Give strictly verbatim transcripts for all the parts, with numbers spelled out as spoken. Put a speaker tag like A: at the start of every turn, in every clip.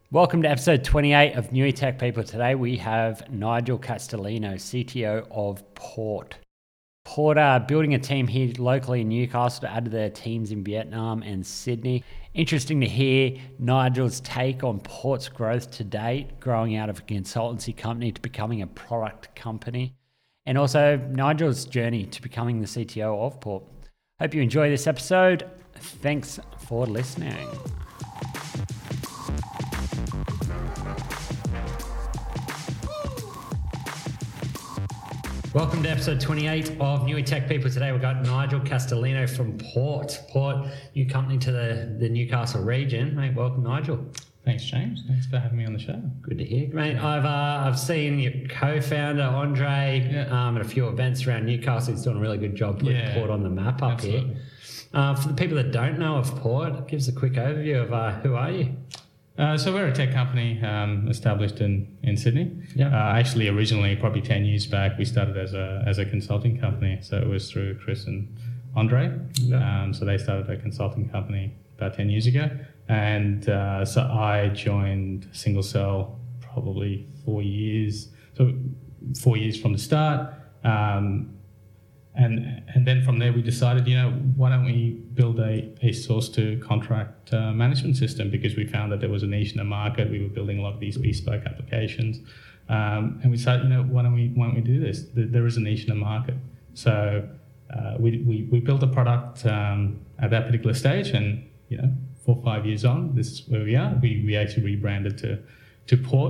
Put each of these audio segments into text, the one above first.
A: Welcome to episode twenty-eight of New Tech People. Today we have Nigel Castellino, C T O of Port. Port are building a team here locally in Newcastle to add to their teams in Vietnam and Sydney. Interesting to hear Nigel's take on Port's growth to date, growing out of a consultancy company to becoming a product company, and also Nigel's journey to becoming the C T O of Port. Hope you enjoy this episode. Thanks for listening. Welcome to episode twenty-eight of New Tech People. Today we've got Nigel Castellino from Port. Port, new company to the, the Newcastle region. Mate, welcome, Nigel.
B: Thanks, James. Thanks for having me on the show.
A: Good to hear, mate. I've uh, I've seen your co-founder Andre yeah. um, at a few events around Newcastle. He's doing a really good job putting yeah. Port on the map up Absolutely. here. Uh, for the people that don't know of Port, give us a quick overview of uh, who are you?
B: Uh, so we're a tech company um, established in, in Sydney.
A: Yeah.
B: Uh, actually, originally, probably ten years back, we started as a as a consulting company. So it was through Chris and Andre.
A: Yeah.
B: Um, so they started a consulting company about ten years ago. And uh, so I joined Single Cell probably four years. So four years from the start. Um, And and then from there we decided, you know, why don't we build a, a source to contract uh, management system, because we found that there was a niche in the market. We were building a lot of these bespoke applications, um, and we decided, you know, why don't we why don't we do this? There is a niche in the market. So uh, we, we we built a product um, at that particular stage, and you know, four or five years on, this is where we are. We we actually rebranded to to Port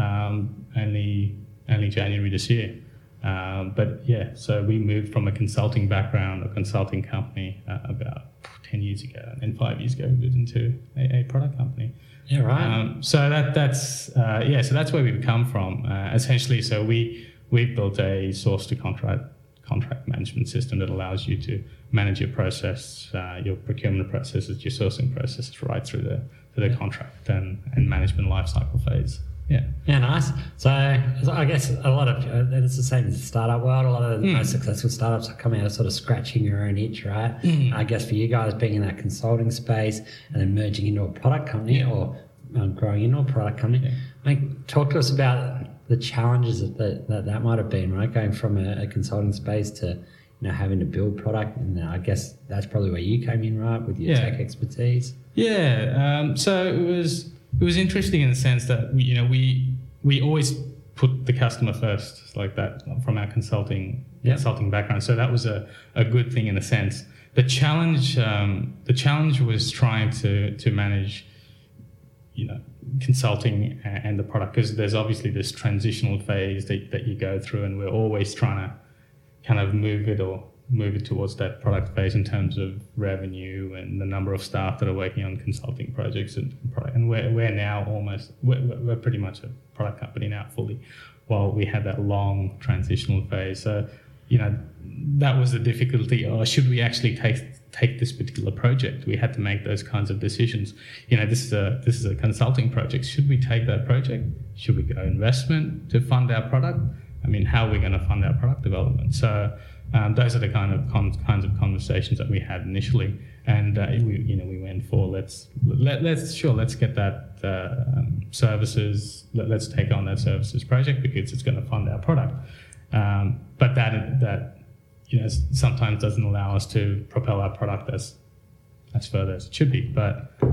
B: um, only only January this year. Um, but yeah, so we moved from a consulting background, a consulting company, uh, about ten years ago, and then five years ago we moved into a, a product company.
A: Yeah, right.
B: Um, so that that's uh, yeah, so that's where we've come from. Uh, essentially, so we we built a source to contract contract management system that allows you to manage your process, uh, your procurement processes, your sourcing processes, right through the to the contract and, and management lifecycle phase. Yeah.
A: Yeah, nice. So, so I guess a lot of, and it's the same as the startup world, a lot of the mm. most successful startups are coming out of sort of scratching your own itch, right?
B: Mm.
A: I guess for you guys being in that consulting space and then merging into a product company yeah. or um, growing into a product company, yeah. like, talk to us about the challenges that that, that, that might have been, right? Going from a, a consulting space to, you know, having to build product. And I guess that's probably where you came in, right? With your
B: yeah.
A: tech expertise.
B: Yeah. Um, so it was... It was interesting in the sense that we, you know, we we always put the customer first, like that from our consulting
A: yeah.
B: consulting background. So that was a, a good thing in a sense. The challenge um, the challenge was trying to to manage, you know, consulting and the product, because there's obviously this transitional phase that that you go through, and we're always trying to kind of move it or move it towards that product phase in terms of revenue and the number of staff that are working on consulting projects and product. And we're, we're now almost, we're, we're pretty much a product company now fully, while we had that long transitional phase. So, you know, that was the difficulty. Or should we actually take take this particular project? We had to make those kinds of decisions. You know, this is a this is a consulting project. Should we take that project? Should we go investment to fund our product? I mean, how are we going to fund our product development? So, Um, those are the kind of con- kinds of conversations that we had initially, and uh, we, you know, we went for let's let, let's sure let's get that uh, um, services. Let, let's take on that services project because it's going to fund our product. Um, but that that you know sometimes doesn't allow us to propel our product as as further as it should be. But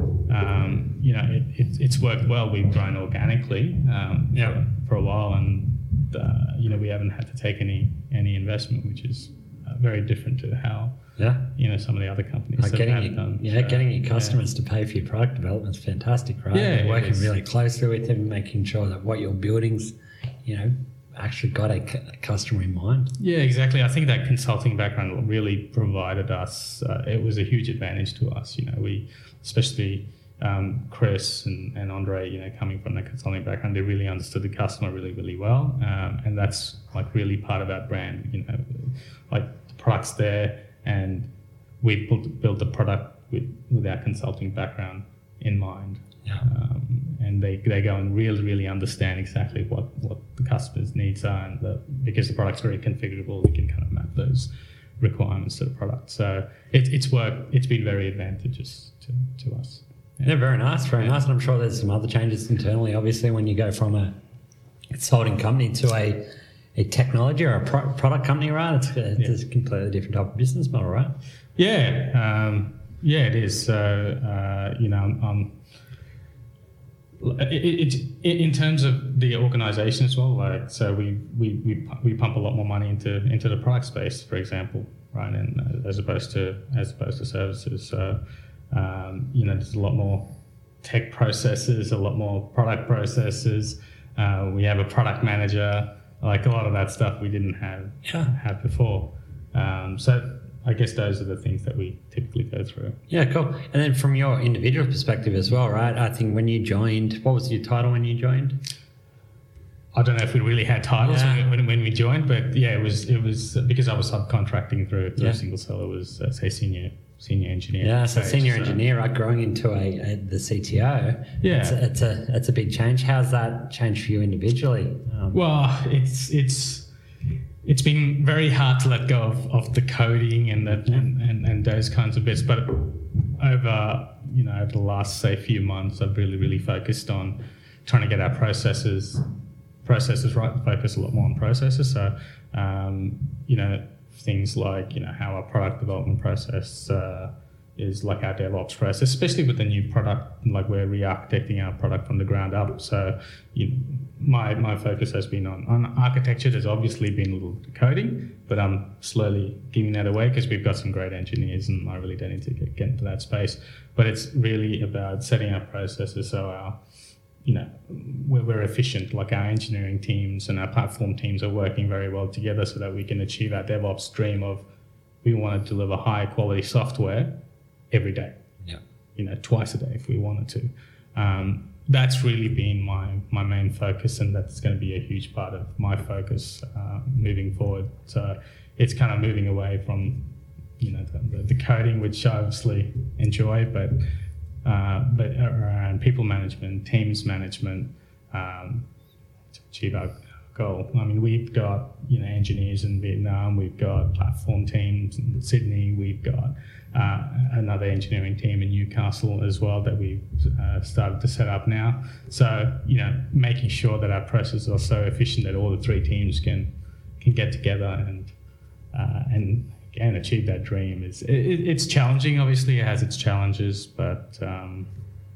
B: um, you know, it, it, it's worked well. We've grown organically um,
A: yeah.
B: for, for a while, and Uh, you know, we haven't had to take any any investment, which is uh, very different to how
A: yeah.
B: you know some of the other companies
A: like
B: that
A: getting
B: have
A: your,
B: done.
A: Yeah,
B: so,
A: getting your customers
B: yeah.
A: to pay for your product development is fantastic, right?
B: Yeah,
A: You're working really
B: it's,
A: closely with them, making sure that what you're building's, you know, actually got a, c- a customer in mind.
B: Yeah, exactly. I think that consulting background really provided us. Uh, it was a huge advantage to us. You know, we especially. Um, Chris and, and Andre, you know, coming from the consulting background, they really understood the customer really, really well, um, and that's like really part of our brand. You know, like the product's there, and we built built the product with, with our consulting background in mind.
A: Yeah.
B: Um, and they they go and really, really understand exactly what, what the customer's needs are, and the, because the product's very configurable, we can kind of map those requirements to the product. So it, it's worked. It's been very advantageous to, to us.
A: Yeah, very nice, very yeah. nice. And I'm sure there's some other changes internally, obviously, when you go from a consulting company to a, a technology or a pro- product company, right? It's, it's yeah. a completely different type of business model, right?
B: Yeah, um, yeah, it is. So, uh, you know, um, it, it, it, in terms of the organisation as well, like, so we, we, we, we pump a lot more money into into the product space, for example, right? And as opposed to as opposed to services. So, um, you know, there's a lot more tech processes, a lot more product processes. Uh, we have a product manager, like a lot of that stuff we didn't have
A: yeah.
B: have before. Um, so I guess those are the things that we typically go through.
A: Yeah, cool. And then from your individual perspective as well, right? I think when you joined, what was your title when you joined?
B: I don't know if we really had titles
A: yeah.
B: when, when we joined, but yeah, it was it was because I was subcontracting through through
A: yeah.
B: Single Cell. It was uh, say senior senior engineer.
A: Yeah, so
B: stage,
A: senior
B: so.
A: engineer, right? Growing into a, a the C T O.
B: Yeah,
A: it's a, it's a it's a big change. How's that changed for you individually?
B: Um, well, it's it's. It's been very hard to let go of, of the coding and, that,
A: yeah.
B: and, and and those kinds of bits. But over you know over the last say few months, I've really really focused on trying to get our processes processes right. Focus a lot more on processes. So um, you know things like you know how our product development process uh, is, like our DevOps process, especially with the new product. Like we're re-architecting our product from the ground up. So you. My my focus has been on, on architecture. There's obviously been a little coding, but I'm slowly giving that away because we've got some great engineers and I really don't need to get, get into that space. But it's really about setting up processes so our, you know, we're, we're efficient, like our engineering teams and our platform teams are working very well together so that we can achieve our DevOps dream of we want to deliver high quality software every day,
A: yeah.
B: you know, twice a day if we wanted to. Um, That's really been my, my main focus, and that's going to be a huge part of my focus uh, moving forward. So it's kind of moving away from, you know, the, the coding, which I obviously enjoy, but uh, but around people management, teams management, um, to achieve our goal. I mean, we've got you know engineers in Vietnam, we've got platform teams in Sydney, we've got Uh, another engineering team in Newcastle as well that we've uh, started to set up now. So, you know, making sure that our processes are so efficient that all the three teams can can get together and uh, and again achieve that dream. Is it, it's challenging, obviously, it has its challenges, but um,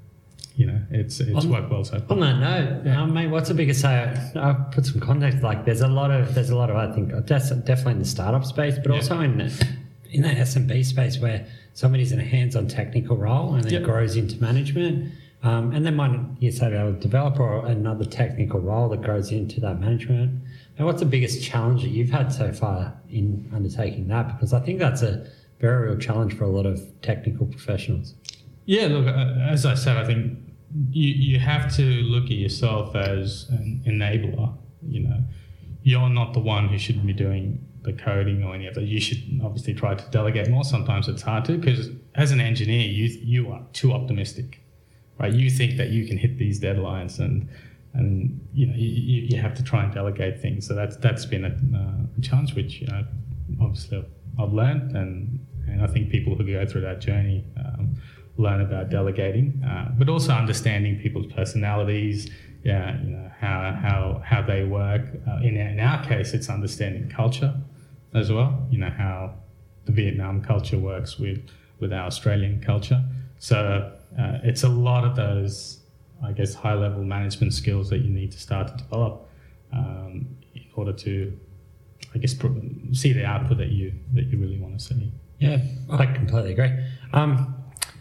B: you know, it's it's on, worked well so far.
A: On that note, yeah. um, mate, what's the biggest? Uh, I'll put some context. Like, there's a lot of there's a lot of I think definitely in the startup space, but yeah. also in the, in that S M B space where somebody's in a hands-on technical role and then yep. grows into management, um, and then might you say a developer or another technical role that grows into that management. And what's the biggest challenge that you've had so far in undertaking that? Because I think that's a very real challenge for a lot of technical professionals.
B: Yeah, look, as I said, I think you you have to look at yourself as an enabler. You know, you're not the one who should be doing the coding or any of that. You should obviously try to delegate more. Sometimes it's hard to, because as an engineer, you you are too optimistic, right? You think that you can hit these deadlines, and and you know you, you have to try and delegate things. So that's that's been a, uh, a challenge, which you know obviously I've learned, and and I think people who go through that journey um, learn about delegating, uh, but also understanding people's personalities. Yeah, you know how how how they work. Uh, in in our case, it's understanding culture as well. You know how the Vietnam culture works with with our Australian culture. So uh, it's a lot of those, I guess, high level management skills that you need to start to develop um, in order to, I guess, see the output that you that you really want to see.
A: Yeah, I completely agree. Um,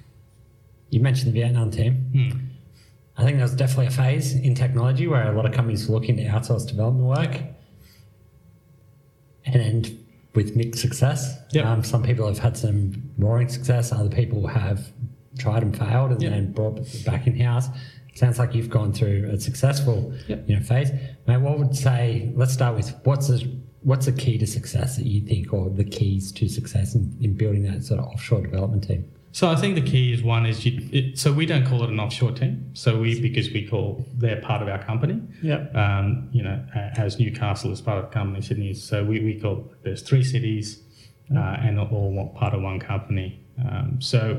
A: you mentioned the Vietnam team.
B: Hmm.
A: I think there's definitely a phase in technology where a lot of companies look into outsource development work, and with mixed success.
B: Yep.
A: Um, some people have had some roaring success. Other people have tried and failed and
B: yep.
A: then brought it back in-house. It sounds like you've gone through a successful
B: yep.
A: you know, phase. Mate, what would say, let's start with what's the, what's the key to success that you think, or the keys to success in, in building that sort of offshore development team?
B: So I think the key is one is you. It, so we don't call it an offshore team. So we because we call they're part of our company.
A: Yeah.
B: Um, you know, as Newcastle is part of the company, Sydney. So we, we call there's three cities, uh, and all part of one company. Um, so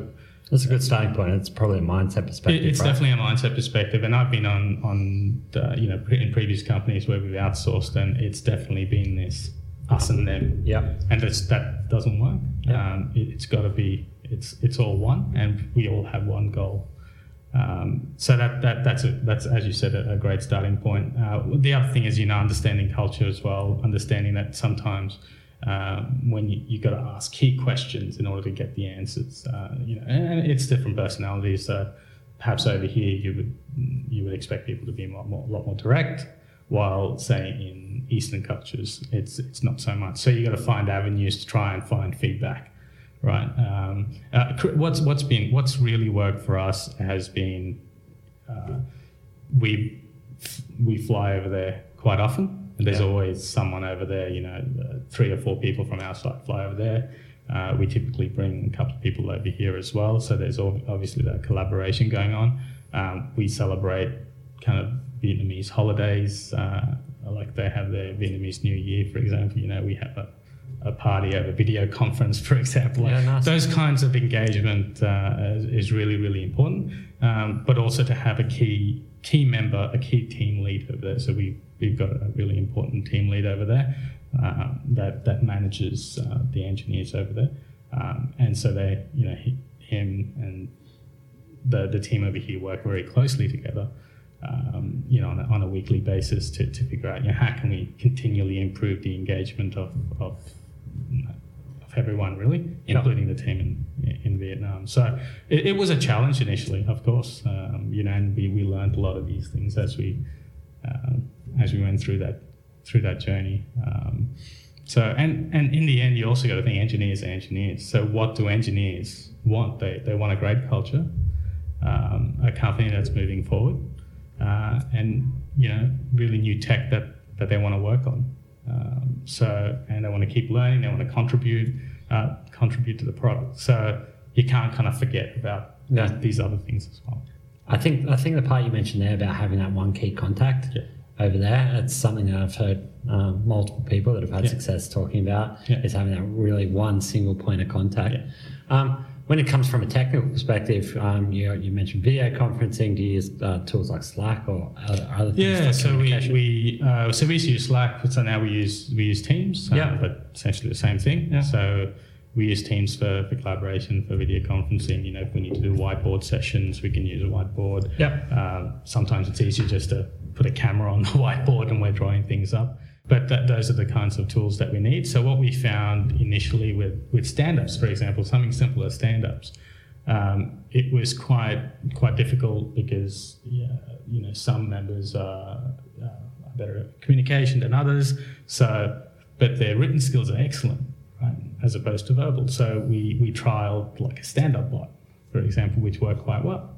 A: That's a good starting point. It's probably a mindset perspective.
B: It, it's
A: right?
B: definitely a mindset perspective, and I've been on on the, you know in previous companies where we've outsourced, and it's definitely been this us and them.
A: Yeah,
B: and that's, that doesn't work.
A: Yeah.
B: Um, it, it's got to be it's it's all one, and we all have one goal. Um, so that that that's a, that's as you said a, a great starting point. Uh, the other thing is you know understanding culture as well, understanding that sometimes. Uh, when you you got to ask key questions in order to get the answers, uh, you know, and it's different personalities. So perhaps over here you would you would expect people to be a lot more, lot more direct, while say in Eastern cultures it's it's not so much. So you got to find avenues to try and find feedback, right? Um, uh, what's what's been what's really worked for us has been uh, we we fly over there quite often. There's yeah. always someone over there, you know, uh, three or four people from our site fly over there. Uh, we typically bring a couple of people over here as well. So there's obviously that collaboration going on. Um, we celebrate kind of Vietnamese holidays, uh, like they have their Vietnamese New Year, for example. You know, we have a, a party over video conference, for example.
A: Yeah, nice.
B: Those kinds of engagement uh, is, is really, really important. Um, but also to have a key key member, a key team lead over there. So we We've got a really important team lead over there uh, that that manages uh, the engineers over there, um, and so they, you know, he, him and the the team over here work very closely together, um, you know, on a, on a weekly basis to, to figure out, you know, how can we continually improve the engagement of of, of everyone really, including the team in in Vietnam. So it, it was a challenge initially, of course, um, you know, and we we learned a lot of these things as we. Um, as we went through that through that journey. Um, so and and in the end you also got to think engineers are engineers. So what do engineers want? They they want a great culture, um, a company that's moving forward, uh, and you know really new tech that, that they want to work on. Um, so and they want to keep learning, they want to contribute uh, contribute to the product. So you can't kind of forget about
A: yeah.
B: these other things as well.
A: I think I think the part you mentioned there about having that one key contact yeah. over there, it's something that I've heard um, multiple people that have had yeah. success talking about, yeah. is having that really one single point of contact. Yeah. Um, when it comes from a technical perspective, um, you, you mentioned video conferencing. Do you use uh, tools like Slack or other, other things?
B: Yeah, so we we uh, so we used to use Slack, so now we use we use Teams, uh, yeah. but essentially the same thing. Yeah. So we use Teams for, for collaboration, for video conferencing. You know, if we need to do whiteboard sessions, we can use a whiteboard.
A: Yeah.
B: Um, sometimes it's easier just to put a camera on the whiteboard and we're drawing things up. But that, those are the kinds of tools that we need. So what we found initially with, with stand-ups, for example, something simple as stand-ups, um, it was quite quite difficult because yeah, you know some members are, uh, are better at communication than others. So, but their written skills are excellent, right, as opposed to verbal. So we we trialed like a stand-up bot, for example, which worked quite well.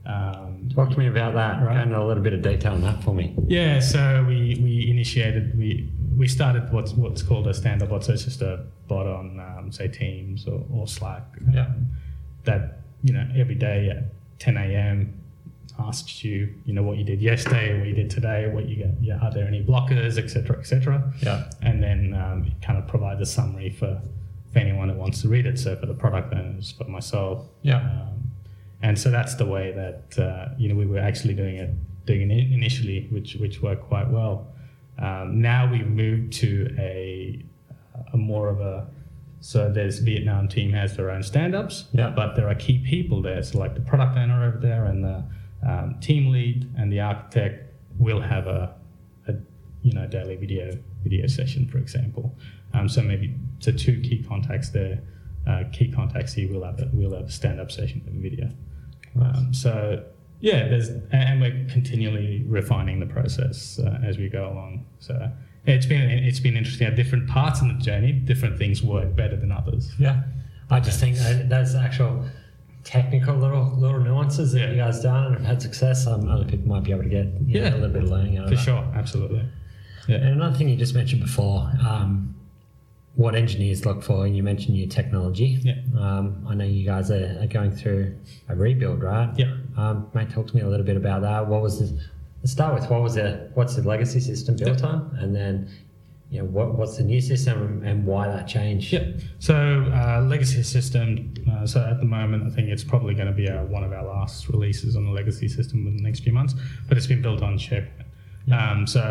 B: Um,
A: Talk to me about that, right? And a little bit of detail on that for me.
B: Yeah, so we, we initiated, we we started what's what's called a stand-up bot. So it's just a bot on, um, say, Teams or, or Slack.
A: Yeah.
B: Um, that, you know, every day at ten a.m. asks you, you know, what you did yesterday, what you did today, what you get, yeah, are there any blockers, et cetera, et cetera.
A: Yeah.
B: And then um, it kind of provides a summary for, for anyone that wants to read it. So for the product owners, for myself.
A: Yeah.
B: Um, And so that's the way that uh, you know we were actually doing it, doing it initially, which which worked quite well. Um, now we've moved to a, a more of a so there's Vietnam team has their own stand-ups,
A: yeah.
B: but there are key people there. So like the product owner over there and the um, team lead and the architect will have a, a you know daily video video session, for example. Um, so maybe so two key contacts there. Uh, key contacts here. We'll have a, we'll have a stand-up session of video. Um, so yeah, there's and we're continually refining the process uh, as we go along. So yeah, it's been it's been interesting. At different parts in the journey, different things work better than others.
A: Yeah, I just think that those actual technical little little nuances that yeah. you guys done and have had success. Um, other people might be able to get you
B: yeah
A: know, a little bit of learning out of
B: for
A: that.
B: sure, absolutely.
A: Yeah. And another thing you just mentioned before. Um, what engineers look for, and you mentioned new technology.
B: Yeah.
A: Um, I know you guys are, are going through a rebuild, right?
B: Yeah.
A: Um, mate, talk to me a little bit about that. What was the, let's start with, what was the, what's the legacy system built
B: yeah.
A: on? And then you know, what, what's the new system and why that change?
B: Yeah. So uh, legacy system. Uh, so at the moment, I think it's probably going to be our, one of our last releases on the legacy system in the next few months. But it's been built on SharePoint. Yeah. Um, so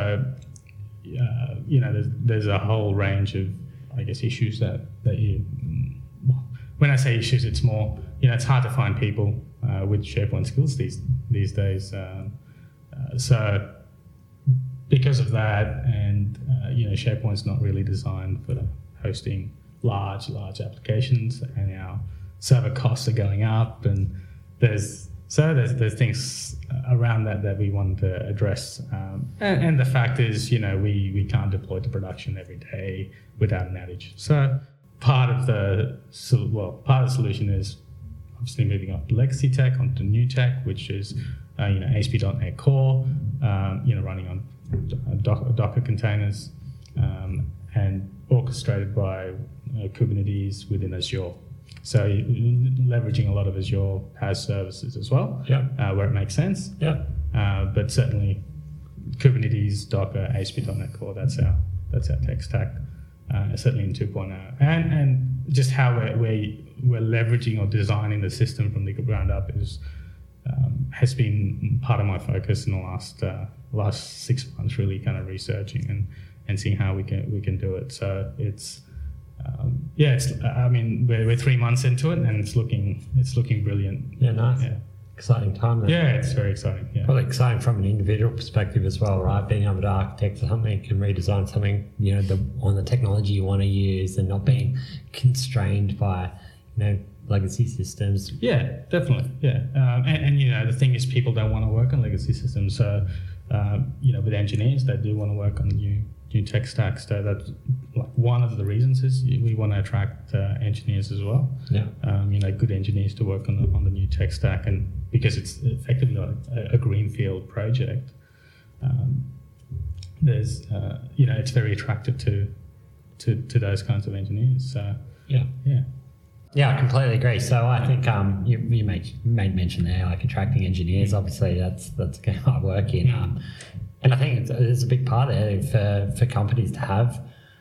B: uh, you know, there's, there's a whole range of, I guess, issues that that you. When I say issues, it's more, you know, it's hard to find people uh, with SharePoint skills these these days. Uh, uh, so. Because of that, and uh, you know, SharePoint's not really designed for hosting large, large applications, and our server costs are going up, and there's so there's there's things around that that we wanted to address. Um, and, and the fact is, you know, we we can't deploy to production every day without an outage. So part of the so, well, part of the solution is obviously moving off legacy tech onto new tech, which is uh, you know A S P dot NET Core, um, you know, running on Docker, Docker containers, um, and orchestrated by uh, Kubernetes within Azure. So leveraging a lot of Azure PaaS services as well,
A: yeah,
B: uh, where it makes sense.
A: Yeah,
B: uh, but certainly Kubernetes, Docker, A S P dot NET Core. That's our that's our tech stack. Uh, certainly in two point oh, and and just how we're, we're we're leveraging or designing the system from the ground up is. Um, has been part of my focus in the last uh, last six months, really kind of researching and, and seeing how we can we can do it. So it's um, yeah, it's I mean we're, we're three months into it and it's looking it's looking brilliant.
A: Yeah, nice.
B: Yeah.
A: Exciting time then.
B: Yeah, it's very exciting. Yeah.
A: Probably exciting from an individual perspective as well, right? Being able to architect something and redesign something, you know, the, on the technology you want to use and not being constrained by, you know, legacy systems.
B: Yeah, definitely. Yeah, um, and, and you know the thing is, people don't want to work on legacy systems. So um, you know, with engineers, they do want to work on new new tech stacks. So that's like one of the reasons is we want to attract uh, engineers as well.
A: Yeah,
B: um, you know, good engineers to work on the on the new tech stack, and because it's effectively like a, a greenfield project, um, there's uh, you know it's very attractive to to to those kinds of engineers. So
A: yeah,
B: yeah.
A: Yeah, I completely agree. So I think um, you, you made, made mention there, like attracting engineers. Obviously, that's that's hard work in, um, and I think it's, it's a big part there for for companies to have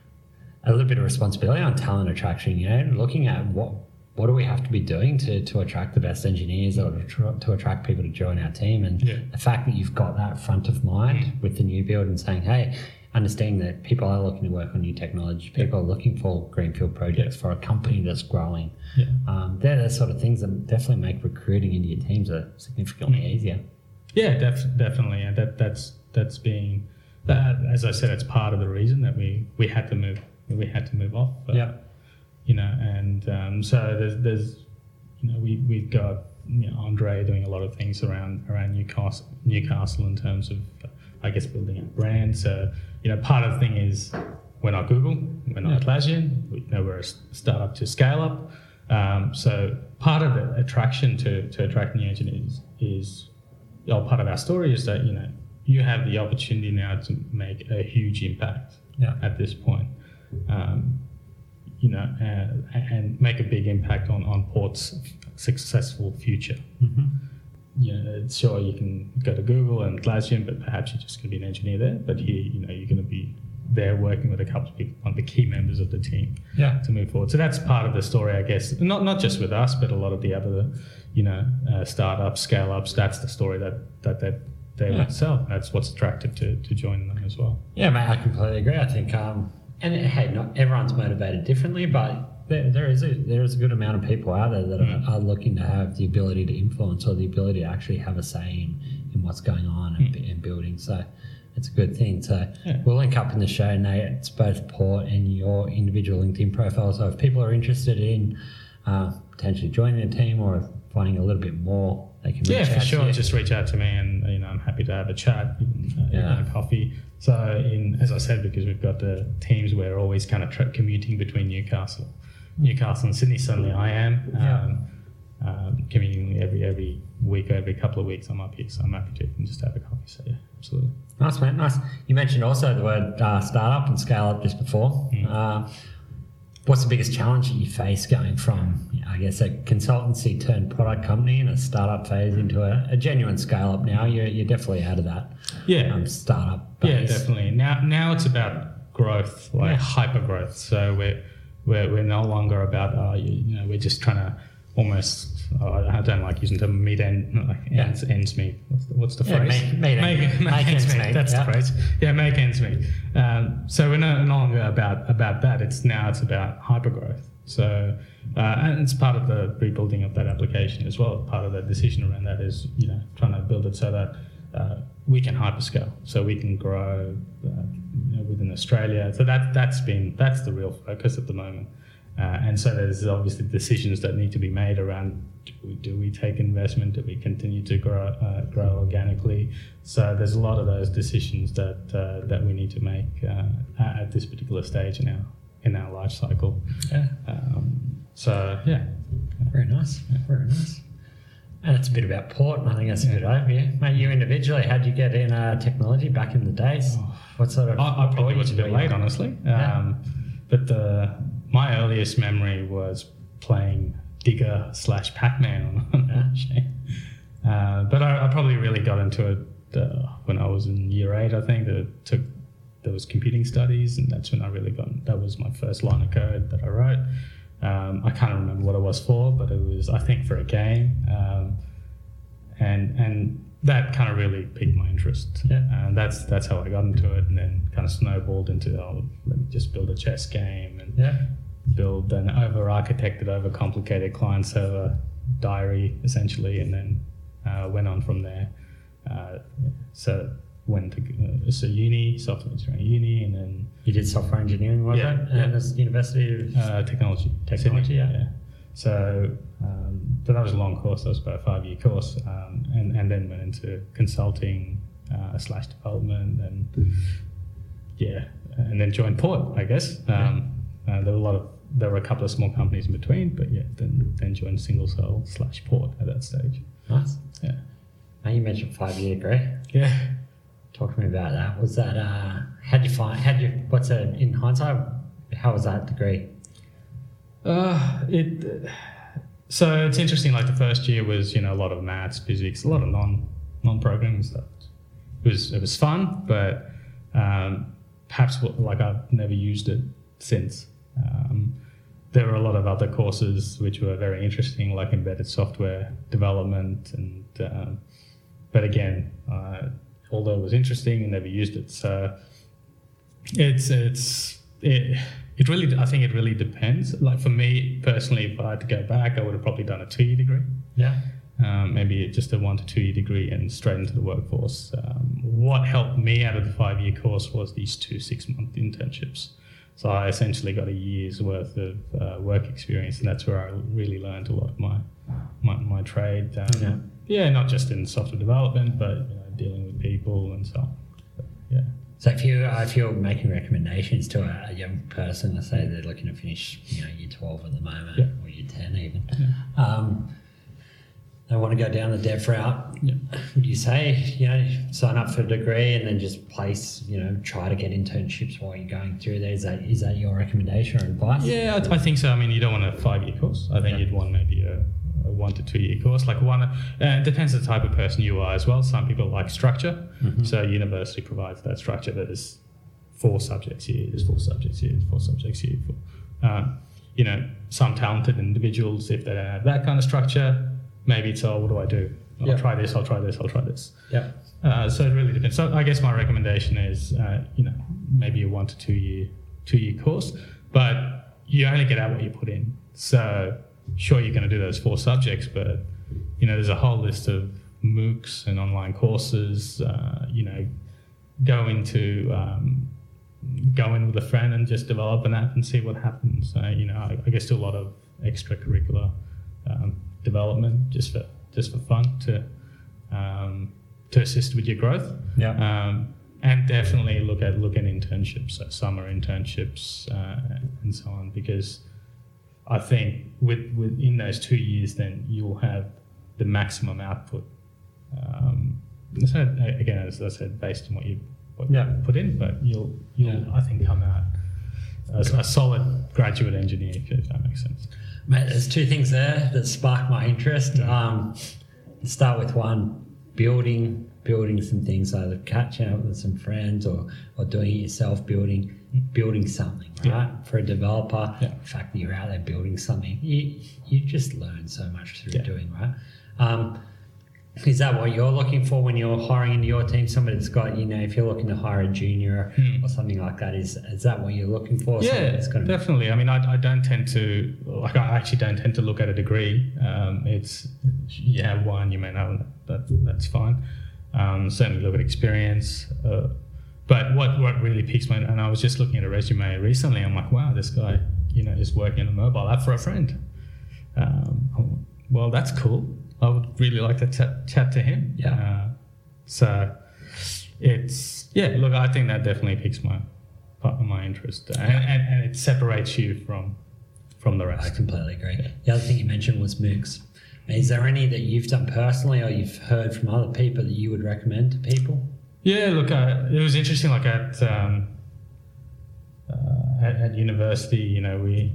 A: a little bit of responsibility on talent attraction. You know, looking at what what do we have to be doing to to attract the best engineers or to, to attract people to join our team, and
B: yeah.
A: the fact that you've got that front of mind with the new build and saying, hey. Understanding that people are looking to work on new technology, people yeah. are looking for greenfield projects yeah. for a company that's growing.
B: Yeah.
A: Um, they're the sort of things that definitely make recruiting into your teams are significantly mm. easier.
B: Yeah, def- definitely. And that that's that's being, that, as I said, it's part of the reason that we, we had to move we had to move off. But,
A: yeah.
B: You know, and um, so there's there's you know we we've got you know, Andre doing a lot of things around around Newcastle Newcastle in terms of I guess building a brand. So you know, part of the thing is we're not Google, we're not
A: yeah.
B: Atlassian, we, you know, we're a startup to scale up. Um, so part of the attraction to, to attract new engineers is, you know, part of our story is that, you know, you have the opportunity now to make a huge impact
A: yeah.
B: at this point, um, you know, and, and make a big impact on, on Port's successful future.
A: Mm-hmm.
B: You know, sure, you can go to Google and Atlassian, but perhaps you're just going to be an engineer there. But here, you know, you're going to be there working with a couple of people, one of the key members of the team,
A: yeah.
B: to move forward. So that's part of the story, I guess. Not not just with us, but a lot of the other, you know, uh, startups, scale ups. That's the story that that that they
A: yeah.
B: would sell. That's what's attractive to to join them as well.
A: Yeah, mate, I completely agree. I think, um, and hey, not everyone's motivated differently, but. There, there is a there is a good amount of people out there that mm. are, are looking to have the ability to influence or the ability to actually have a say in, in what's going on and, mm. and building. So it's a good thing. So
B: yeah.
A: we'll link up in the show, Nate. It's both Port and your individual LinkedIn profile. So if people are interested in uh, potentially joining the team or finding a little bit more, they can reach
B: yeah,
A: out
B: for sure.
A: to you.
B: Just reach out to me, and you know I'm happy to have a chat, uh,
A: yeah.
B: and a coffee. So in as I said, because we've got the teams, we're always kind of tra- commuting between Newcastle. Newcastle and Sydney. Certainly I am
A: yeah.
B: um, um, commuting every every week, every couple of weeks I'm up here, so I'm happy to just have a coffee. So yeah, absolutely.
A: Nice, man, nice. You mentioned also the word uh, startup and scale up just before.
B: Mm.
A: Uh, what's the biggest challenge that you face going from, I guess, a consultancy turned product company in a startup phase into a, a genuine scale up now? You're, you're definitely out of that
B: yeah.
A: um, startup
B: Yeah,
A: base.
B: definitely. Now now it's about growth, like
A: Yeah.
B: hyper growth. So we're we're we're no longer about uh, you, you know we're just trying to almost. Uh, I don't like using the term meet end like
A: Yeah.
B: ends ends meet. What's the, what's the
A: Yeah,
B: phrase?
A: make- make end-
B: make,
A: make
B: ends
A: ends
B: meet.
A: meet,
B: That's
A: yeah.
B: the phrase. Yeah, make ends meet. Um, so we're no, no longer about about that. It's now it's about hyper growth. So uh, and it's part of the rebuilding of that application as well. Part of the decision around that is you know trying to build it so that uh, we can hyperscale, so we can grow uh, you know, within Australia. So that that's been that's the real focus at the moment. Uh, and so there's obviously decisions that need to be made around do we, do we take investment, do we continue to grow uh, grow organically? So there's a lot of those decisions that uh, that we need to make uh, at, at this particular stage in our in our life cycle.
A: Yeah.
B: Um, so yeah,
A: Very nice. Very nice. And it's a bit about Port, and I think that's a good overview. Mate, you individually, how did you get in uh, technology back in the days? What sort of...
B: I, I probably
A: what
B: was a
A: did you
B: bit
A: do?
B: late, honestly.
A: Yeah.
B: Um, but the my earliest memory was playing Digger slash Pac-Man on
A: Yeah.
B: a machine. Uh, but I, I probably really got into it uh, when I was in year eight. I think that took there was computing studies, and that's when I really got. That was my first line of code that I wrote. Um, I can't remember what it was for, but it was I think for a game, um, and and that kind of really piqued my interest.
A: Yeah.
B: And that's that's how I got into it, and then kind of snowballed into oh, let me just build a chess game and
A: Yeah.
B: build an over-architected, over-complicated client-server diary, essentially, and then uh, went on from there. Uh, so went to uh, so uni, software engineering uni, and then
A: You did software engineering, was
B: Yeah,
A: it?
B: yeah.
A: And this University of...
B: uh, technology.
A: Technology,
B: Sydney,
A: yeah.
B: So, um, but that was a long course. That was about a five-year course, um, and and then went into consulting uh, slash development, and yeah, and then joined Port, I guess. Um, uh, there were a lot of there were a couple of small companies in between, but yeah, then then joined Single Cell slash Port at that stage.
A: Nice.
B: Yeah,
A: Now you mentioned five-year degree.
B: yeah.
A: Talk to me about that. Was that... Uh, how'd you find... How'd you... What's a... In hindsight, how was that degree?
B: Uh, it. So it's interesting. Like the first year was, you know, a lot of maths, physics, a lot of non non programming stuff. It was it was fun, but um, perhaps what, like I've never used it since. Um, there were a lot of other courses which were very interesting, like embedded software development, and um, but again, uh, although it was interesting, I never used it. So it's it's it. It really, I think it really depends. Like for me personally, if I had to go back, I would have probably done a two-year degree.
A: Yeah.
B: Um, maybe just a one to two-year degree and straight into the workforce. Um, what helped me out of the five-year course was these two six-month internships. So I essentially got a year's worth of uh, work experience, and that's where I really learned a lot of my my, my trade. Um,
A: Yeah.
B: yeah, not just in software development, but you know, dealing with people and so on. But, yeah.
A: So if you uh, if you're making recommendations to a, a young person, let's say they're looking to finish, you know, year twelve at the moment,
B: Yeah.
A: or year ten even,
B: Yeah.
A: um, they want to go down the dev route.
B: Yeah.
A: Would you say, you know, sign up for a degree and then just place, you know, try to get internships while you're going through there? Is that is that your recommendation or advice?
B: Yeah, I, I think so. I mean, you don't want a five-year course. I think
A: Yeah.
B: you'd want maybe a, a one to two-year course. Like one, uh, it depends on the type of person you are as well. Some people like structure,
A: Mhm.
B: so university provides that structure. There's four subjects here, there's four subjects here, there's four subjects here. Four. Um, you know, some talented individuals, if they don't have that kind of structure, maybe it's, oh, what do I do? I'll
A: Yeah.
B: try this, I'll try this, I'll try this.
A: Yeah.
B: Uh, so it really depends. So I guess my recommendation is, uh, you know, maybe a one to two year two year course, but you only get out what you put in. So sure, you're going to do those four subjects, but you know, there's a whole list of MOOCs and online courses. Uh, you know, go into um, go in with a friend and just develop an app and see what happens. Uh, you know, I, I guess do a lot of extracurricular um, development just for just for fun to um, to assist with your growth.
A: Yeah.
B: Um, and definitely look at look at internships, so summer internships uh, and so on, because I think with within those two years, then you'll have the maximum output. Um, so again, as I said, based on what you what
A: Yeah.
B: you put in, but you'll you'll
A: Yeah.
B: I think come out as a solid graduate engineer, if that makes sense.
A: Mate, there's two things there that spark my interest. Um, let's start with one, building building some things, either catching up with some friends or, or doing it yourself, building building something, right?
B: Yeah.
A: For a developer,
B: Yeah.
A: the fact that you're out there building something, you you just learn so much through
B: Yeah.
A: doing, right? Um, is that what you're looking for when you're hiring into your team? Somebody that's got, you know, if you're looking to hire a junior
B: Hmm.
A: or something like that, is is that what you're looking for?
B: Yeah,
A: Something that's gonna
B: definitely. I mean, I, I don't tend to, like, I actually don't tend to look at a degree. Um, it's, you have one, you may know, that, that's fine. Um, certainly look at experience. Uh, but what, what really piques my, and I was just looking at a resume recently, I'm like, wow, this guy, you know, is working on a mobile app for a friend. Um, well, that's cool. I would really like to chat, chat to him.
A: Yeah.
B: Uh, so it's, yeah, look, I think that definitely piques my my interest, and, and, and it separates you from from the
A: I
B: rest.
A: completely agree. The other thing you mentioned was MOOCs. Is there any that you've done personally or you've heard from other people that you would recommend to people?
B: Yeah, look, uh, it was interesting. Like at, um, uh, at at university, you know, we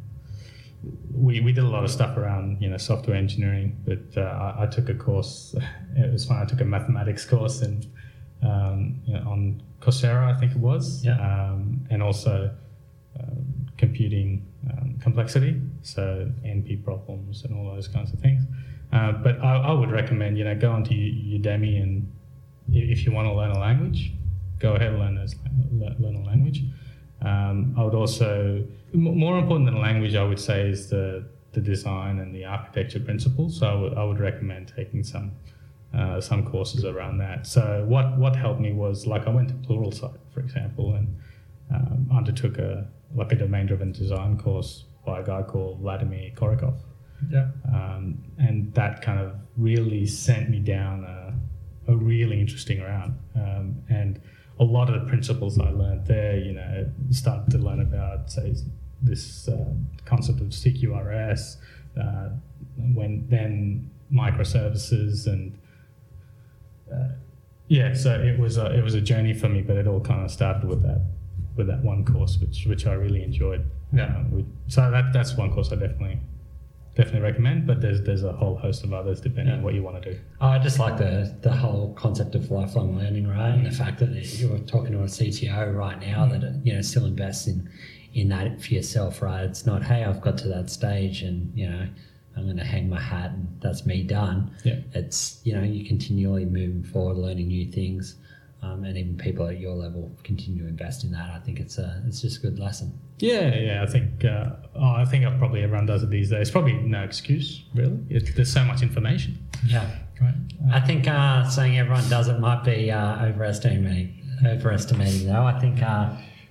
B: we we did a lot of stuff around, you know, software engineering. But uh, I, I took a course. It was fun. I took a mathematics course and um, you know, on Coursera, I think it was.
A: Yeah.
B: Um, and also um, computing um, complexity, so N P problems and all those kinds of things. Uh, but I, I would recommend, you know, go onto Udemy, and if you want to learn a language, go ahead and learn those, learn a language. Um, I would also, more important than a language, I would say, is the the design and the architecture principles. So I would, I would recommend taking some uh, some courses around that. So what what helped me was, like, I went to Pluralsight, for example, and um, undertook a like a domain-driven design course by a guy called Vladimir Korikov.
A: Yeah.
B: Um, and that kind of really sent me down a, a really interesting route. Um, and a lot of the principles I learned there, you know, started to learn about, say, this uh, concept of C Q R S, uh, when then microservices, and uh, yeah, so it was a, it was a journey for me, but it all kind of started with that with that one course, which which I really enjoyed.
A: Yeah.
B: Uh, we, so that that's one course I definitely definitely recommend. But there's there's a whole host of others depending
A: Yeah.
B: on what you want to do.
A: Oh, I just like the the whole concept of lifelong learning, right? And the fact that you're talking to a C T O right now that, you know, still invests in in that for yourself, right? It's not, hey, I've got to that stage and, you know, I'm going to hang my hat and that's me done.
B: Yeah.
A: It's, you know, you're continually moving forward, learning new things, um, and even people at your level continue to invest in that. I think it's a it's just a good lesson.
B: Yeah, yeah. I think uh, oh, I think probably everyone does it these days. Probably no excuse, really. It, there's so much information.
A: Yeah.
B: Right.
A: I think uh, saying everyone does it might be uh, overestimating. Overestimating, though. I think. Uh,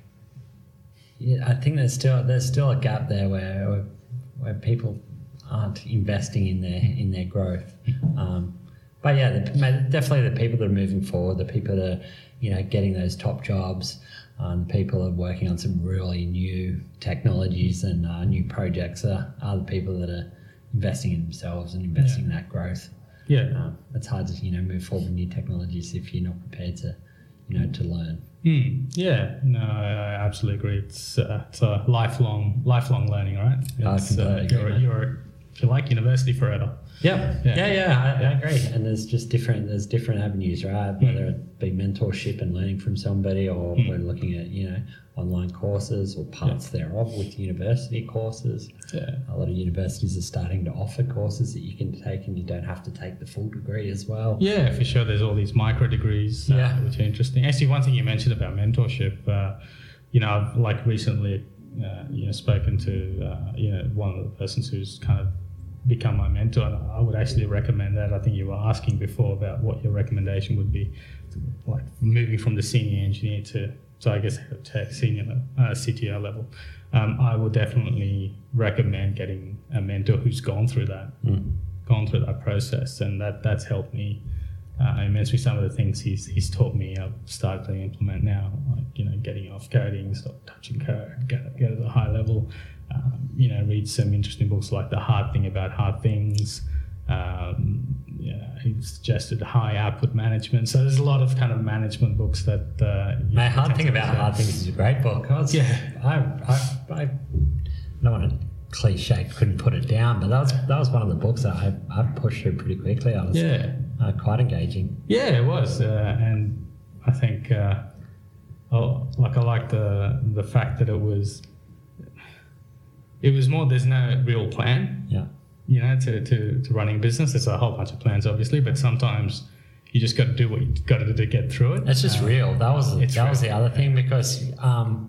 A: yeah, I think there's still there's still a gap there where where, where people aren't investing in their in their growth. Um, but yeah, the, definitely the people that are moving forward, the people that are, you know, getting those top jobs, um, the people that are working on some really new technologies and uh, new projects are, are the people that are investing in themselves and investing
B: Yeah.
A: in that growth.
B: Yeah.
A: Um, it's hard to, you know, move forward with new technologies if you're not prepared to, you know, to learn.
B: Mm, yeah, no, I, I absolutely agree. It's uh, it's a lifelong lifelong learning, right?
A: I
B: It's,
A: completely
B: uh,
A: agree,
B: you're,
A: mate.
B: you're if you like university forever.
A: Yeah,
B: Yeah.
A: yeah, yeah, I, I
B: Yeah.
A: agree. And there's just different, there's different avenues, right? Whether it be mentorship and learning from somebody, or
B: Mm.
A: we're looking at, you know, online courses or parts thereof with university courses.
B: Yeah.
A: A lot of universities are starting to offer courses that you can take, and you don't have to take the full degree as well.
B: Yeah, for sure. There's all these micro degrees, uh,
A: Yeah.
B: which are interesting. Actually, one thing you mentioned about mentorship, uh, you know, I've like recently, uh, you know, spoken to, uh, you know, one of the persons who's kind of become my mentor, and I would actually recommend that. I think you were asking before about what your recommendation would be, like moving from the senior engineer to, so I guess tech senior level, uh, C T O level. Um, I would definitely recommend getting a mentor who's gone through that.
A: Mm.
B: gone through that process, and that that's helped me uh, immensely. Some of the things he's he's taught me, I've started to implement now, like, you know, getting off coding, stop touching code, get, get at a high level, um, you know, read some interesting books like The Hard Thing About Hard Things. Um, yeah, he suggested high output management. So there's a lot of kind of management books that uh, you
A: My Hard Thing
B: potentially
A: About
B: say-
A: Hard Things is a great book. I was,
B: Yeah.
A: I, I, I don't want to cliche, couldn't put it down, but that was that was one of the books that I, I pushed through pretty quickly. I was
B: Yeah.
A: uh, quite engaging.
B: Yeah, it was, uh, and I think, uh, oh, like I like the the fact that it was, it was more. There's no real plan.
A: Yeah.
B: You know, to to to running a business, there's a whole bunch of plans, obviously, but sometimes you just got to do what you got to do to get through it.
A: It's just uh, real. That was that real. was the other thing because. Um,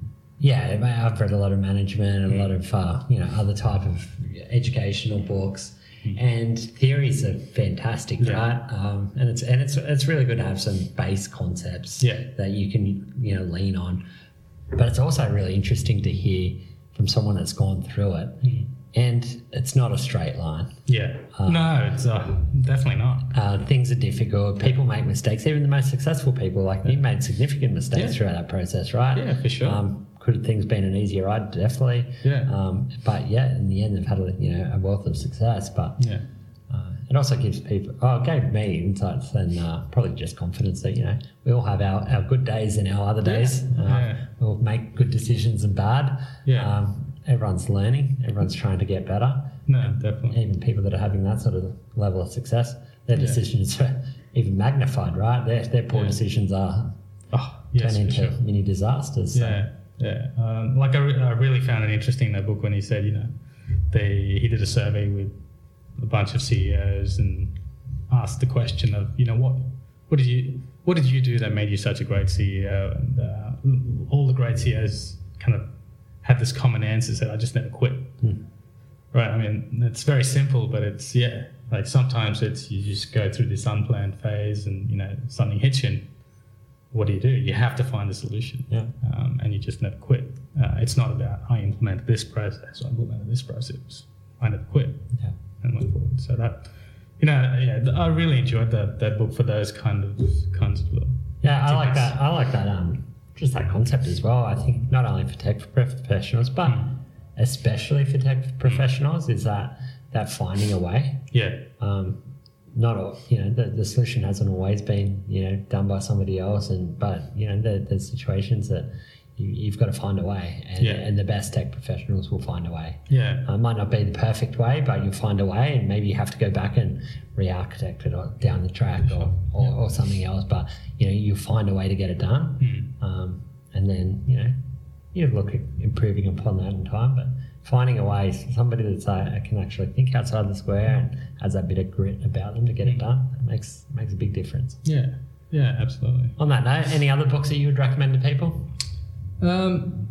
A: Yeah, I've read a lot of management and a lot of uh, you know other type of educational books, mm. and theories are fantastic, yeah. right? Um, and it's and it's it's really good to have some base concepts
B: yeah.
A: that you can you know lean on, but it's also really interesting to hear from someone that's gone through it, mm. and it's not a straight line.
B: Yeah, uh, no, it's uh, definitely not.
A: Uh, things are difficult. People make mistakes. Even the most successul people, like you, made significant mistakes yeah. throughout that process, right?
B: Yeah, for sure. Um,
A: Could things been an easier ride? Definitely.
B: Yeah.
A: Um, but yeah, in the end, they've had a, you know a wealth of success. But
B: yeah,
A: uh, it also gives people. Oh, it gave me insights and uh, probably just confidence that you know we all have our, our good days and our other days.
B: Yeah.
A: Uh,
B: yeah.
A: We'll make good decisions and bad.
B: Yeah.
A: Um, everyone's learning. Everyone's trying to get better.
B: No, definitely.
A: Even people that are having that sort of level of success, their yeah. decisions are even magnified, right? Their their poor yeah. decisions are
B: oh, yes,
A: turn into
B: sure.
A: mini disasters.
B: Yeah.
A: So.
B: Yeah, um, like I, re- I really found it interesting in that book when he said, you know, they he did a survey with a bunch of C E Os and asked the question of, you know, what what did you what did you do that made you such a great C E O? And uh, all the great C E Os kind of had this common answer, said, I just never quit.
A: Hmm.
B: Right. I mean, it's very simple, but it's yeah, like sometimes it's you just go through this unplanned phase, and you know something hits you. And, what do you do? You have to find a solution,
A: yeah.
B: um, and you just never quit. Uh, it's not about I implemented this process, I implemented this process. I never quit
A: yeah.
B: and went forward. So that, you know, yeah, I really enjoyed that that book for those kind of kinds of.
A: Yeah, I like that. I like that. Um, just that concept as well. I think not only for tech professionals, but mm. especially for tech professionals, is that that finding a way.
B: Yeah.
A: Um, not all, you know, the, the solution hasn't always been, you know, done by somebody else, and but you know, there, there's situations that you, you've got to find a way, and,
B: yeah.
A: and the best tech professionals will find a way.
B: Yeah,
A: uh, it might not be the perfect way, but you'll find a way, and maybe you have to go back and re-architect it or down the track or, or, yeah. or something else. But you know, you'll find a way to get it done,
B: mm.
A: um, and then you know, you look at improving upon that in time, but. Finding a way, somebody that's uh, can actually think outside the square and has that bit of grit about them to get it done, it makes makes a big difference.
B: Yeah, yeah, absolutely.
A: On that note, any other books that you would recommend to people?
B: Um,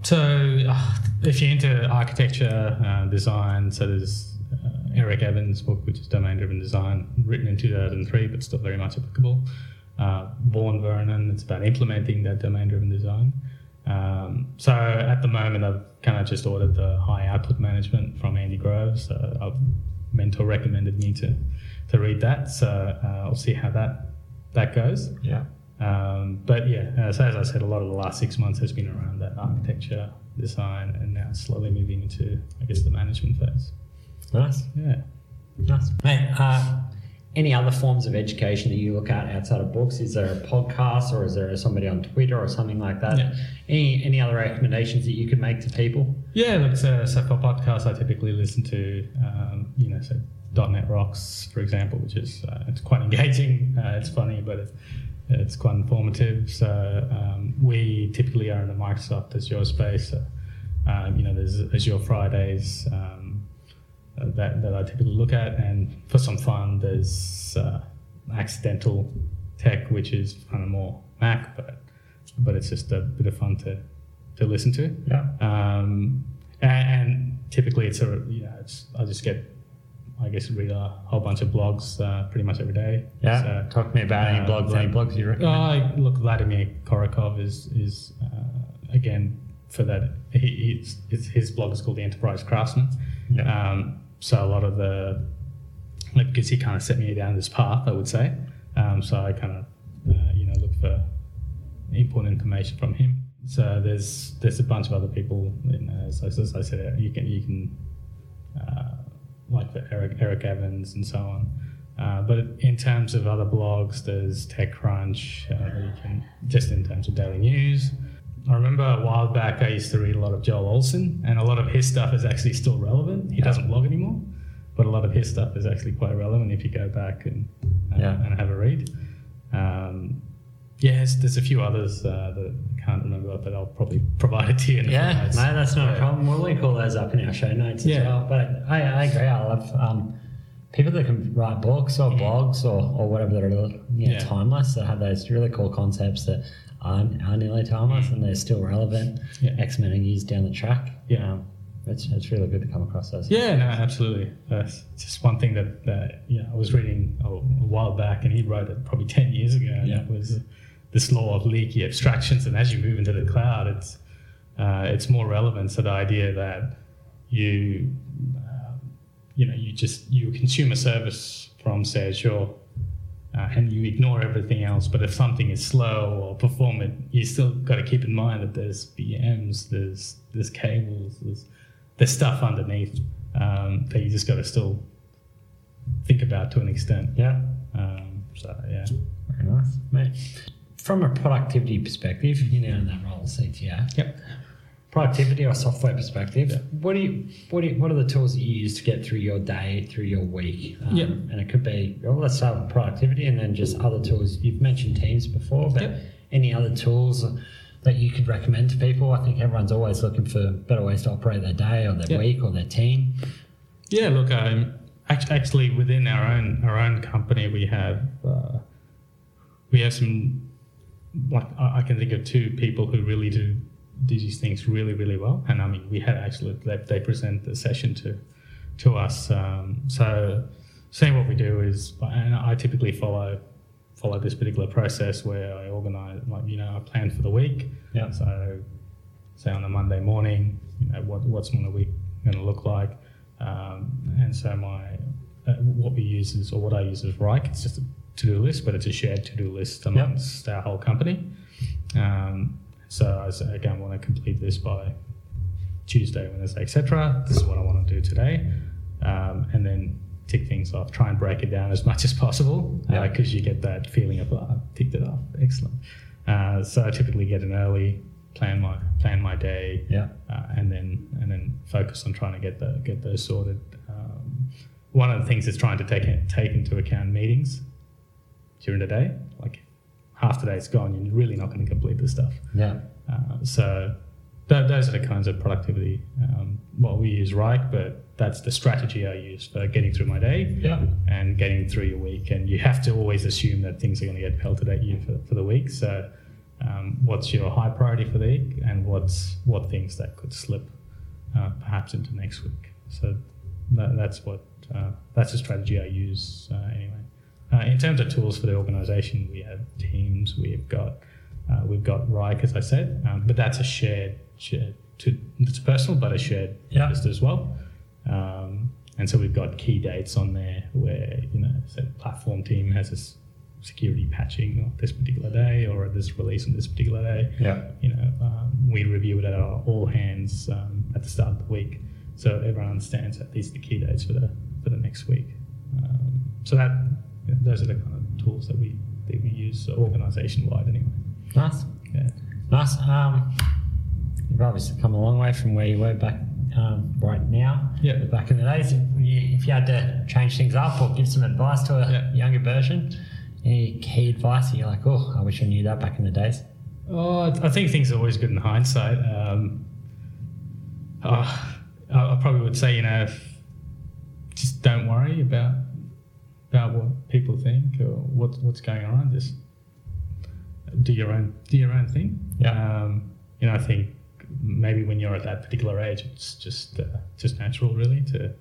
B: so uh, if you're into architecture, uh, design, so there's uh, Eric Evans' book, which is Domain Driven Design, written in two thousand three, but still very much applicable. Uh, Vaughan Vernon, it's about implementing that domain driven design. Um, so at the moment, I've kind of just ordered the High Output Management from Andy Groves. Uh, a mentor recommended me to to read that, so uh, I'll see how that that goes.
A: Yeah.
B: Um, but yeah, uh, so as I said, a lot of the last six months has been around that architecture, design, and now slowly moving into, I guess, the management phase.
A: Nice.
B: Yeah.
A: Nice. Mate, uh, any other forms of education that you look at outside of books? Is there a podcast, or is there somebody on Twitter or something like that?
B: Yeah.
A: Any any other recommendations that you could make to people?
B: Yeah, look, so, so for podcasts, I typically listen to, um, you know, so .dot net Rocks, for example, which is uh, it's quite engaging. Uh, it's funny, but it, it's quite informative. So um, we typically are in the Microsoft Azure space. So, um, you know, there's Azure Fridays. Um, That, that I typically look at, and for some fun, there's uh, Accidental Tech, which is kind of more Mac, but but it's just a bit of fun to to listen to.
A: Yeah.
B: Um, and, and typically, it's a you know, it's I just get I guess read a whole bunch of blogs uh, pretty much every day.
A: Yeah.
B: So,
A: Talk to me about uh, any blogs. Any blogs you recommend?
B: Uh, look, Vladimir Korokov is is uh, again for that. He, he's, his blog is called The Enterprise Craftsman.
A: Yeah.
B: Um, So a lot of the, like, because he kind of set me down this path, I would say. Um, so I kind of, uh, you know, look for important information from him. So there's there's a bunch of other people. You know, as, as I said, you can you can uh, like the Eric Eric Evans and so on. Uh, but in terms of other blogs, there's TechCrunch. Uh, you can just in terms of daily news. I remember a while back I used to read a lot of Joel Olson, and a lot of his stuff is actually still relevant. He doesn't blog anymore, but a lot of his stuff is actually quite relevant if you go back and uh,
A: Yeah.
B: and have a read. Um, yes, there's a few others uh, that I can't remember, but I'll probably provide it to you. In the
A: Yeah,
B: notes.
A: no, that's not
B: Yeah.
A: a problem. We'll link all those up in our show notes as
B: Yeah.
A: well. But I, I agree. I love um, people that can write books or blogs or, or whatever that are you know,
B: Yeah.
A: timeless, that have those really cool concepts that aren't, are nearly timeless and they're still relevant
B: Yeah.
A: X amount of years down the track.
B: Yeah.
A: Um, it's, it's really good to come across those.
B: Yeah, no, absolutely. That's just one thing that, that you know, I was reading a, a while back, and he wrote it probably ten years ago. And
A: Yeah.
B: it was this law of leaky abstractions, and as you move into the cloud, it's uh, it's more relevant. So the idea that you uh, you know you just you consume a service from, say, Azure, uh, and you ignore everything else. But if something is slow or performant, you still got to keep in mind that there's V Ms, there's there's cables, there's there's stuff underneath um, that you just got to still think about to an extent.
A: Yeah.
B: Um, so yeah,
A: Very nice. Mate, from a productivity perspective, you know, in that role as C T O.
B: Yep.
A: Productivity or software perspective,
B: Yeah.
A: what do you what do you, what are the tools that you use to get through your day, through your week? Um,
B: Yep.
A: And it could be, well, let's start with productivity and then just other tools. You've mentioned Teams before, but
B: Yep.
A: any other tools that you could recommend to people? I think everyone's always looking for better ways to operate their day or their
B: Yep.
A: week or their team.
B: yeah. Look, um, act- actually, within our own our own company, we have uh, we have some. Like I I can think of two people who really do do these things really, really well. And I mean, we had actually they, they present the session to to us. Um, so, saying what we do is, and I typically follow follow this particular process where I organize, like you know, I plan for the week.
A: Yeah.
B: So, say on a Monday morning, you know, what what's my week going to look like, um, and so my uh, what we use is, or what I use is Rike. It's just a to-do list, but it's a shared to-do list amongst our whole company. Um, so I say, again, I want to complete this by Tuesday, Wednesday, et cetera. This is what I want to do today, um, and then tick things off. Try and break it down as much as possible,
A: Yeah.
B: because you get that feeling of, oh, I've ticked it off. Excellent. Uh, so I typically get in early, plan my plan my day,
A: Yeah.
B: uh, and then and then focus on trying to get the get those sorted. Um, one of the things is trying to take take into account meetings during the day. Like half the day's gone, you're really not going to complete the stuff.
A: Yeah.
B: Uh, so th- those are the kinds of productivity. Um, well, we use Rike, but that's the strategy I use for getting through my day
A: Yeah.
B: and getting through your week. And you have to always assume that things are going to get pelted at you for, for the week. So um, what's your high priority for the week, and what's what things that could slip uh, perhaps into next week. So that, that's what uh, that's the strategy I use uh, anyway. Uh, in terms of tools for the organisation, we have Teams. We've got uh, we've got Rike, as I said, um, but that's a shared shared. To, it's personal, but a shared
A: Yeah.
B: list as well. Um, and so we've got key dates on there where, you know, so the platform team has this security patching on this particular day, or this release on this particular day.
A: Yeah.
B: You know, um, we review it at our all hands um, at the start of the week, so everyone understands that these are the key dates for the for the next week. Um, so that you know, those are the kind of tools that we that we use organisation wide anyway.
A: Nice.
B: Yeah.
A: Nice. Um, you've obviously come a long way from where you were back um, right now.
B: Yeah.
A: But back in the days, if you, if you had to change things up or give some advice to a
B: Yeah.
A: younger version, any key advice that you're like, oh, I wish I knew that back in the days?
B: Oh, I I think things are always good in hindsight. Um, uh, I, I probably would say, you know, if, just don't worry about about what people think or what what's going on. Just do your own do your own thing.
A: Yeah.
B: Um, you know, I think maybe when you're at that particular age, it's just uh, just natural, really, to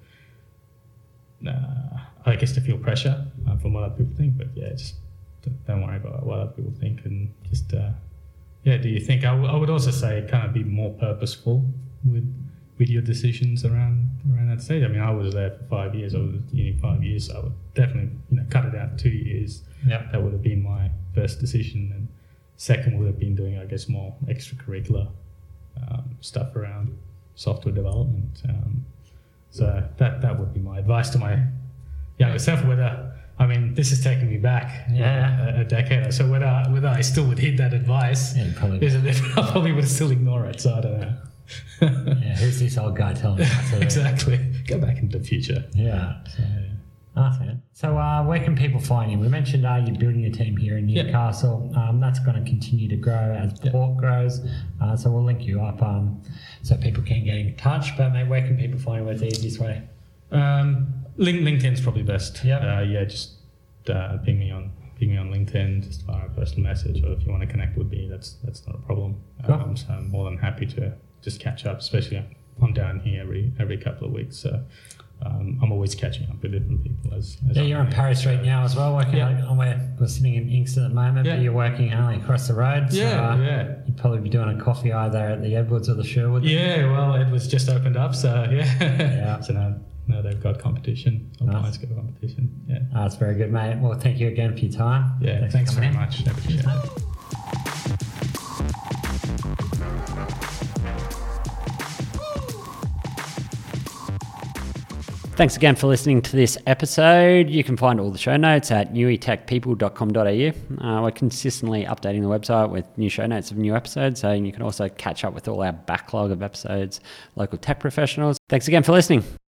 B: uh, I guess to feel pressure uh, from what other people think. But yeah, just don't worry about what other people think, and just uh, yeah, do you think? I, w- I would also say kind of be more purposeful with with your decisions around around that stage. I mean, I was there for five years. I was at uni five years. So I would definitely, you know, cut it out to two years.
A: Yeah.
B: That would have been my first decision, and second would have been doing, I guess, more extracurricular um, stuff around software development. Um, so that that would be my advice to my younger self. Whether I mean, this is taking me back
A: Yeah.
B: a, a decade or so. Whether whether I still would heed that advice,
A: Yeah, you probably
B: is a different. I probably would still ignore it. So I don't know.
A: Yeah, who's this old guy telling me what to do?
B: Exactly. Go back into the future.
A: Yeah.
B: So, yeah.
A: Nice, man. So uh, where can people find you? We mentioned uh, you're building a team here in Newcastle. Yeah. Um, that's going to continue to grow as yeah. Port grows. Uh, so we'll link you up um, so people can get in touch. But mate, where can people find you? What's the easiest way?
B: Um, link, LinkedIn's probably best.
A: Yeah.
B: Uh, yeah, just uh, ping me on ping me on LinkedIn, just via a personal message, or if you want to connect with me, that's that's not a problem.
A: Cool.
B: Um, so I'm more than happy to just catch up. Especially I'm down here every every couple of weeks. So. Um, I'm always catching up with different people. As, as
A: yeah, you're in Paris right now as well, working yeah. on where we're sitting in Inks at the moment, yeah. but you're working only across the road. So,
B: yeah,
A: uh,
B: yeah.
A: You'd probably be doing a coffee either at the Edwards or the Sherwood.
B: Yeah, well, Edwards just opened up, so yeah.
A: yeah.
B: so now, now they've got competition, or nice. Got competition. Yeah,
A: oh, that's very good, mate. Well, thank you again for your time.
B: Yeah, thanks, thanks very in. much. I appreciate it.
A: Thanks again for listening to this episode. You can find all the show notes at newey tech people dot com dot a u. Uh, we're consistently updating the website with new show notes of new episodes, so you can also catch up with all our backlog of episodes, local tech professionals. Thanks again for listening.